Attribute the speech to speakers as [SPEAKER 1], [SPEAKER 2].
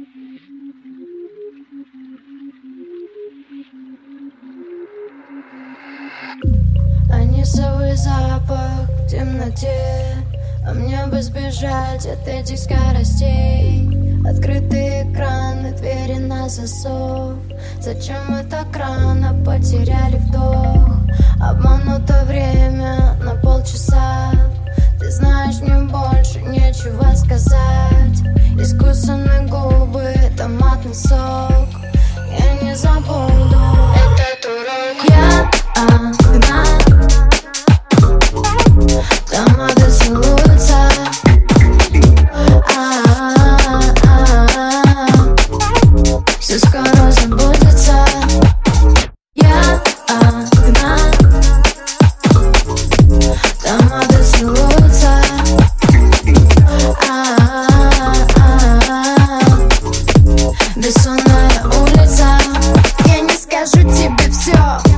[SPEAKER 1] Анисовый запах в темноте, а мне бы сбежать от этих скоростей. Открытые экраны, двери на засов. Зачем мы так рано потеряли вдох? Обмануто время на полчаса. Ты знаешь, мне больше нечего сказать. Искусанные губы, томатный сок. Я не забуду этот урок. Я одна, томаты целуются. Все скоро забудется. Я одна, томаты целуются. Бессонная улица. Я не скажу тебе все.